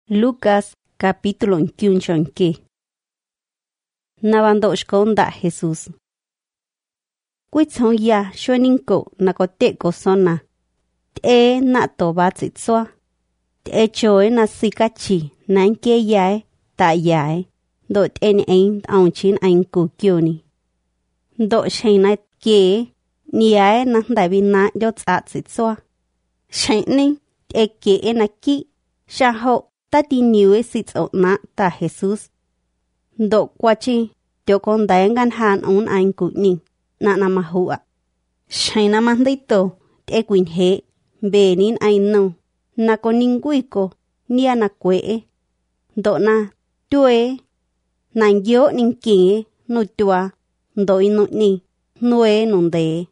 Lucas capítulo 15. Navando shkonda Jesús. Kuitsong ya shoninko nakote kosona. Te na toba tsitswa. Te choe na sikachi nanke yae ta yae. Do ten ein aunchin ein kukyoni. Do shaina ke niae na davina yo tsitswa. Shaini te ke na ki shaho tati niwe sitso na ta Jesús. Do kwachi tio con daengan han un ein kutni na namahua. Shaina mandito te quinhe benin ein no na koninguiko nia na kwee. Do na tue na yo ninkie no tua do inu ni nue nunde.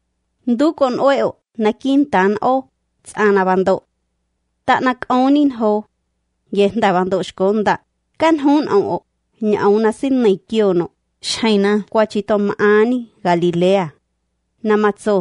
Du con oeo na kintan o tsana bando. Ta na kaunin ho. Yenda bando shkonda kan hun o nyauna sin nei kiono shaina kwachito maani Galilea namatso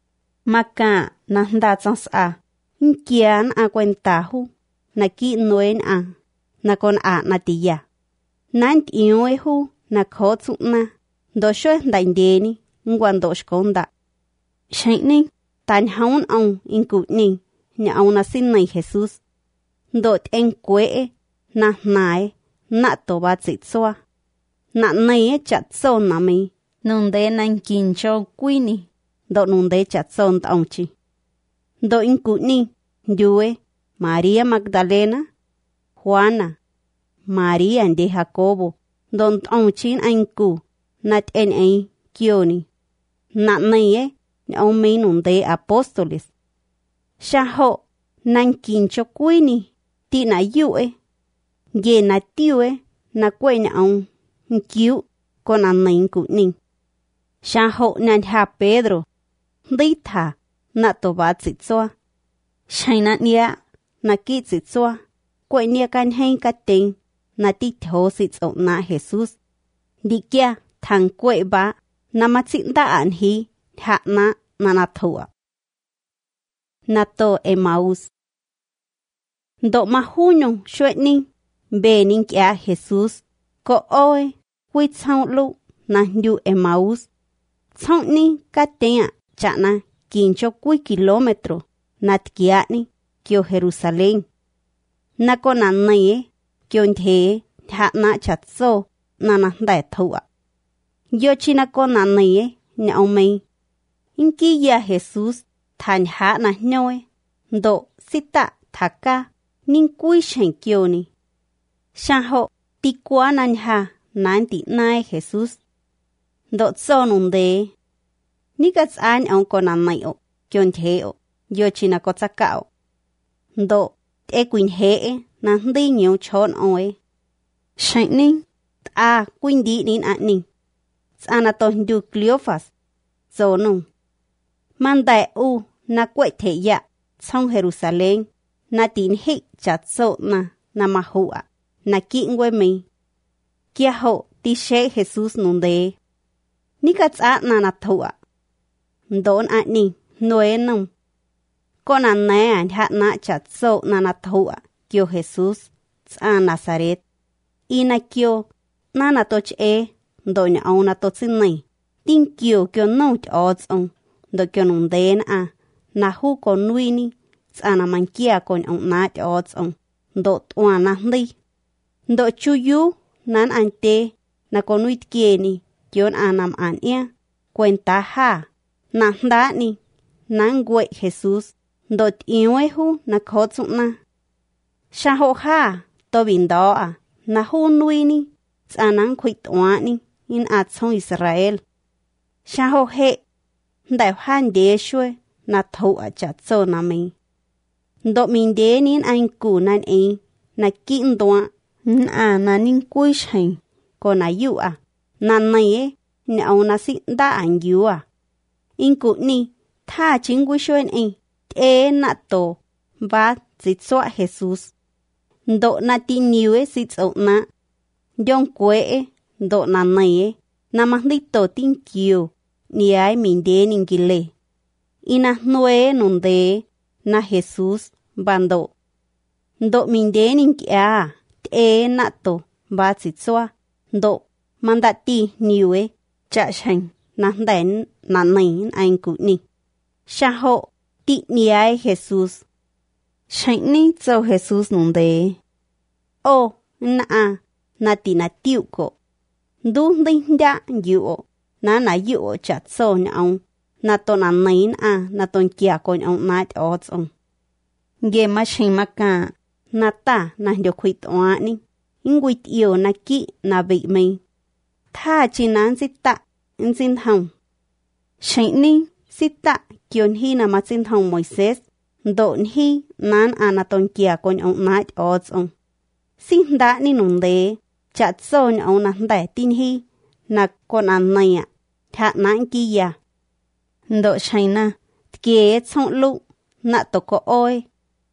maka nanda tsansa nkian a kwentahu naki noen a nakon a natia nant ioehu nakotsuna dosho ndaindeni ngwando shkonda shaini tan haun on inkutni nyauna sin nei Jesús dot en kwee na nae na toba tsitswa na nae chatso nami nunde nan kincho kwini do nunde chatso ntaunchi do inkuni yue María Magdalena Juana María de Jacobo don taunchin ainku nat en ei kioni na nae ome nunde apóstoles shaho nan kincho kwini ti na yue ye na tiue na kwenya on nkiu con anain kuning shaho nan ha Pedro dita na toba tsitswa shaina nia na ki tsitswa kwenya kan hein kating na ti tho sitso na Jesús dikia thang kwe ba na matsinda an hi ha na thua na to Emaús. Do mahunyo shwetning bening kya Jesús ko oe huitsang lu na yu Emaús. Tsang ni katea chana 15 kilometro nat kiani kyo Jerusalén. Na kona naye kyo nthe ha na chatso na nanda thua. Yo china kona naye na omei. Inki ya Jesús than ha na nyoe do sita thaka nin kui shen kioni. Shaho tikwa nanja nanti nae Jesús. Do tso nunde. Nikats an on konanay o kion heo yo china kotsakao. Do te kuin hee nandi nyo chon oe. Shainin ta kuindi nin aning. Tsana to ndu Cleofas. So nung. Mandae u na kwe te ya tsong Jerusalén. Na tin hik chatso na mahua na kingwe mi kia ho ti she Jesús nunde nikatsa na thua don ani noenum kona na ha na chatso na thua kyo Jesús tsa Nazaret ina kyo na toch doña ona totsinai tin kyo no odds on do kyo nunde na hu konuini tsana mankia con on nat odds on do tuana ndi do chuyu nan ante na konuit kieni kion anam ania cuenta ha na ndani nan gwe Jesús do tiehu na kotsuna shaho ha to bindoa na hunuini tsanan kwitwani in atson Israel shaho he ndai han deshwe na thua chatso na mi do min denin ein kunan na kindwa na nin kuishain kona yua na naye na ona si da an yua inku ni tha chingwishoen te na to ba tsitswa Jesús do na tiniwe sitso na yon kwe do na naye na mandito tinkio ni ai min denin gile ina nue nunde na Jesús bando Độ mình đến in kia, ê nạ tổ, bà chỉ xoa, độ, mang đã ti nhiều ấy, chả chanh, nắng đèn, nắng nền anh cụ nì. Sa hộ, tị nì ai Jesus. Chanh nì châu Jesus nông đế. Ô, na tị na tiêu cổ. Đu đinh đá dụ, na dụ chả châu nhau, na tôn nắng nền na tôn kia con ông nát ớt ông. Ghê mà chanh mà cả. Na ta na điều khuyết oa ni, in quýt yêu na kỹ na bị mình. Tha chỉ nán xích tạ, in xin hồng. Shánh ni, xích tạ, kion hi na mặt xin hồng Moises, độn hi nán na tôn kia con ông nát ớt ông. Xin đá ni nông đế, chát xôn ông na đẻ tin hi, na con ăn này ạ, thạ nán kia. Độ shánh na, kia xong lụ, na tổ có ôi.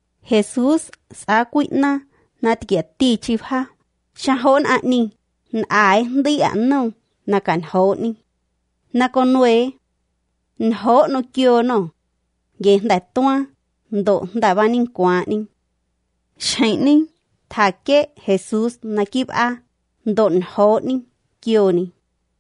Jesus sa quýt na tiệt ti chi ha, cha hôn ni, ai đi nông, na can hôn ni, na con nuôi, hôn nó kêu nó, ghé đại toa, độ đại ban ninh quá ni, chạy ni, thà kế Jesus na kịp độ hôn ni, kêu ni,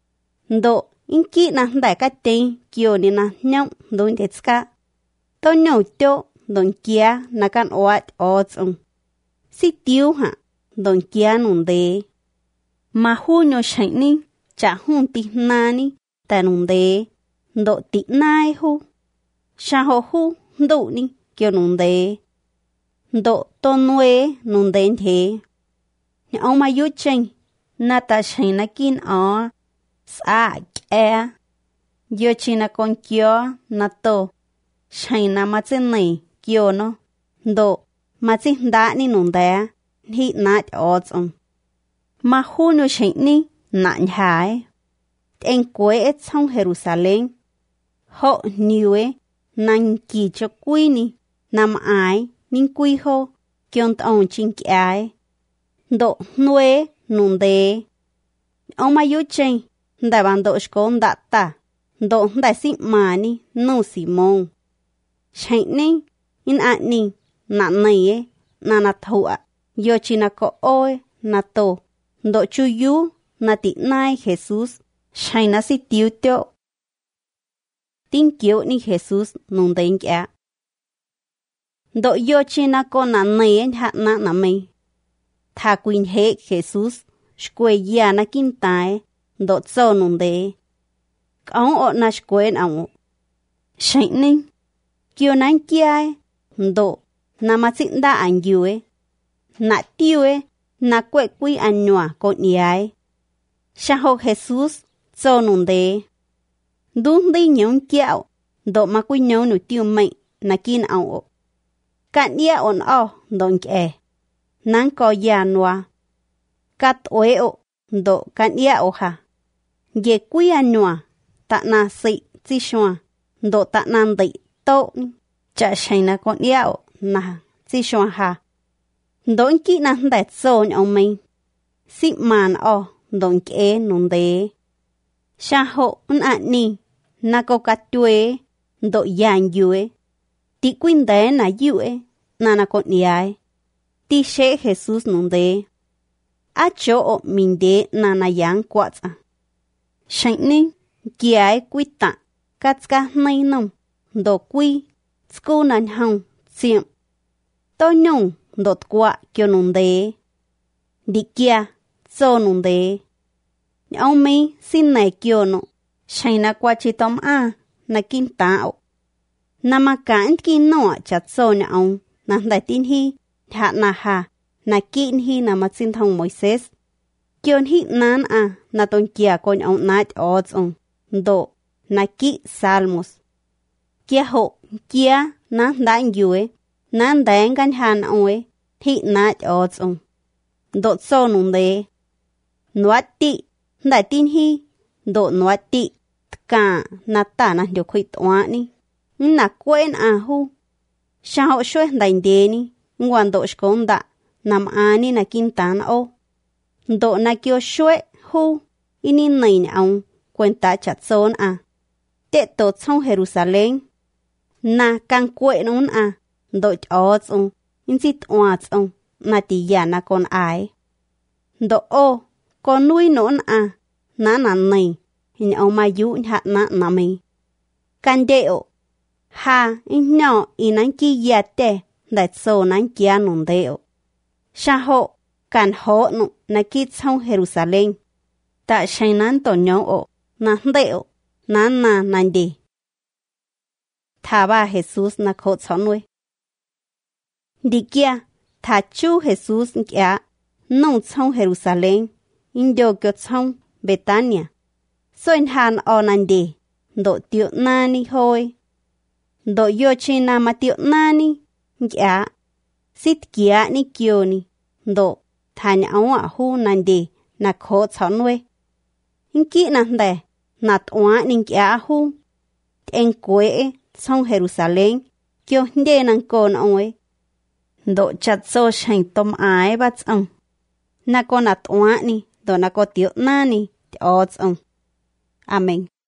độ in kỹ na đại cái tên kêu ni na nhộng đối thế cả, tôi nhậu tiêu. Don kia na kan oat ông. Si tiêu ha, don kia nung đế. Mà hu nhô chanh ni, chả hun tị na ni, ta nung đế. Độ tị nai hu. Sa ho hu, độ ni, kêu nung đế. Độ tôn nuê nung đế thế. Nhà ông mà yu chanh, na ta chanh na kin o. Sa kẻ. Yo chi na con kio, na to. Chanh na ma chân này. Kyo no, độ, mà chỉ đã ni nung đá, hi nát ớt ông. Mà hu nhô chanh ni, nãn hái. Anh quế ết trong Jerusalem. Họ nhiều ấy, nàng kỳ cho quy ni, nằm ái, ninh quy hô, kion ông chinh kỳ ái. Độ nuê, nung đế. Ông mà yu chanh, đại bàn độ shkôn đạ ta, độ đại sĩ mà ni, nô sĩ mông. Chanh ni, in ni, na này na thua, yo chi na có ôi, na to, độ chu yu, na tị nai Jesus, chai na si tiêu tiêu. Tin kiêu ni Jesus nung đánh kia. Độ yo chi na có na này hạ na mày. Tha quyên hệ Jesus, shkwe ya na kim tai, độ cho nung đế. Ông ọ na shkwe ông. Chai ninh, kiêu nang kia độ, na mà xin đa anh yêu ấy. Na tiêu ấy, na quệ quy anh nhòa con ấy. Sa hô Jesus, cho nung đế. Đúng đi nhóm kẹo, độ mà quy nhớ nụ tiêu mệnh, na kín ảo. Cạn ia ổn đồn kẻ. Nang có già nhòa. Cát ôi độ cạn ia ha. Ghê quy anh nhòa, tạ na sĩ, chi xoa, độ tạ nan đị, tốt. Chả chanh na con yêu, na, chi xoa ha. Đốn kỹ na đại dồn ông mình. Xịp màn đốn kê nung đế. Sa hộ ni, na có cát tuế, độ dàn dùe. Tí quyên đế na dùe, na con yêu. Tí xế Jesus nung đế. Á chỗ mình đế na yang quát à. Chanh ni, kì ai quy tạ, cát cá nay nông, độ quy. School nan hong, xiêm. Tôi nhung, đột quả kêu nung đế. Đi kia, cho nung đế. Ông mi xin này kêu nụ. Chai na qua chi tóm na kim tạo. Na mà cán kim nọ chặt cho nhà ông, na đại tin hi, hạ na ha, na kín hi na mặt xin thông Moises. Kêu hi nan na tôn kia con ông nát ớt ông. Độ, na kỹ Salmos. Kia hộ, kia, na đánh dùi, na đánh gan hàn ôi, thị nát ớt ông. Độ cho nung đế. Nuat tị, đại tin hi, độ nuat tị, cả, na ta na điều khuyết oa ni. Na quên hu. Sa hộ xuôi đánh đế ni, ngoan độ shkôn đã, nam ni na kim tán Độ na kêu xuôi hu, ini này ông, quên ta chặt xôn Tệ tốt trong Jerusalem. Na càng quậy nôn đội ớt ông, in dít oát ông, na tì già na con ái. Độ ô, con nuôi nón à, ná nà này, hình ông mà dụ hạ nà mình. Can đeo, ha, in nhỏ in anh kia già tè, đại sô nán kia nông đeo. Sa hộ, can hộ nụ na kia trong Jerusalem. Tạ sáng nán tổ nhỏ ổ, nán đeo, nán nán đi. Thà ba Jesus na khổ chọn nuôi. Đi kia, thà chú Jesus kia, nông trong Jerusalem, in điều kiểu trong Betania. Xuyên hàn ở nàn đi, độ tiệu nani hôi. Độ yo chê nà mà tiệu nani, kia, xít kia ni kiều ni, độ thà nhão ạ hù nàn đi, na khổ chọn nuôi. In kỹ nàn đè, nạt oá ninh kia hù. En quê trong Jerusalem, kiều đê nàng con ôi. Độ chặt sô sành tôm ái bắt ông. Na con nạt oá ni, độ na có tiệu nani, tiệu ông. Amen.